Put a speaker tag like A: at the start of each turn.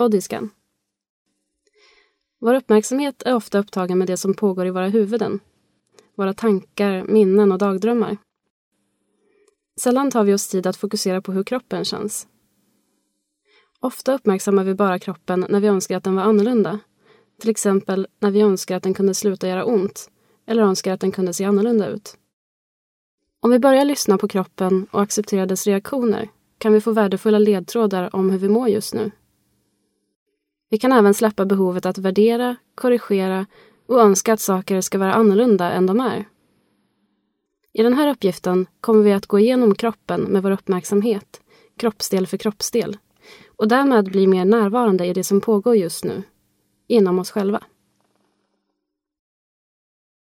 A: bodyscan. Vår uppmärksamhet är ofta upptagen med det som pågår i våra huvuden. Våra tankar, minnen och dagdrömmar. Sällan tar vi oss tid att fokusera på hur kroppen känns. Ofta uppmärksammar vi bara kroppen när vi önskar att den var annorlunda. Till exempel när vi önskar att den kunde sluta göra ont eller önskar att den kunde se annorlunda ut. Om vi börjar lyssna på kroppen och acceptera dess reaktioner kan vi få värdefulla ledtrådar om hur vi mår just nu. Vi kan även släppa behovet att värdera, korrigera och önska att saker ska vara annorlunda än de är. I den här uppgiften kommer vi att gå igenom kroppen med vår uppmärksamhet, kroppsdel för kroppsdel, och därmed bli mer närvarande i det som pågår just nu, inom oss själva.